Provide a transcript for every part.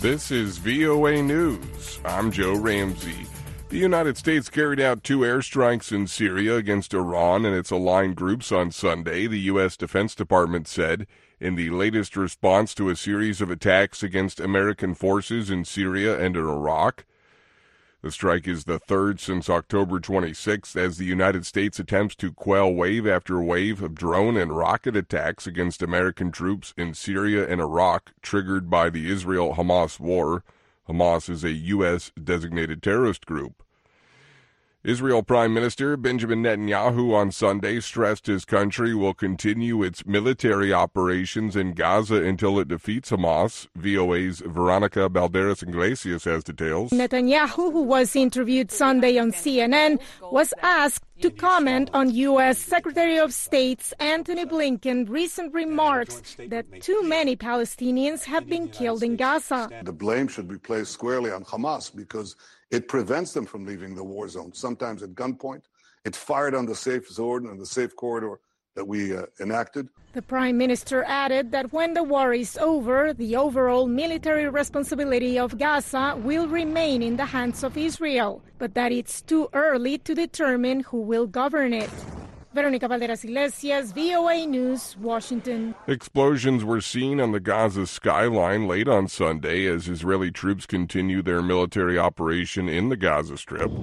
This is VOA News. I'm Joe Ramsey. The United States carried out 2 airstrikes in Syria against Iran and its aligned groups on Sunday, the U.S. Defense Department said, in the latest response to a series of attacks against American forces in Syria and in Iraq. The strike is the third since October 26th as the United States attempts to quell wave after wave of drone and rocket attacks against American troops in Syria and Iraq triggered by the Israel-Hamas war. Hamas is a U.S. designated terrorist group. Israel Prime Minister Benjamin Netanyahu on Sunday stressed his country will continue its military operations in Gaza until it defeats Hamas. VOA's Veronica Balderas-Iglesias has details. Netanyahu, who was interviewed Sunday on CNN, was asked to comment on U.S. Secretary of State's Antony Blinken's recent remarks that too many Palestinians have been killed in Gaza. The blame should be placed squarely on Hamas because it prevents them from leaving the war zone, sometimes at gunpoint. It fired on the safe zone and the safe corridor that we enacted. The Prime Minister added that when the war is over, the overall military responsibility of Gaza will remain in the hands of Israel, but that it's too early to determine who will govern it. Veronica Balderas-Iglesias, VOA News, Washington. Explosions were seen on the Gaza skyline late on Sunday as Israeli troops continue their military operation in the Gaza Strip.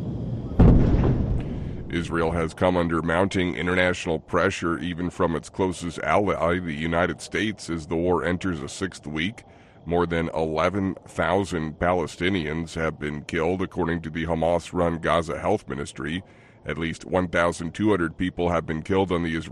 Israel has come under mounting international pressure even from its closest ally, the United States, as the war enters a 6th week. More than 11,000 Palestinians have been killed, according to the Hamas-run Gaza Health Ministry. At least 1,200 people have been killed on the Israeli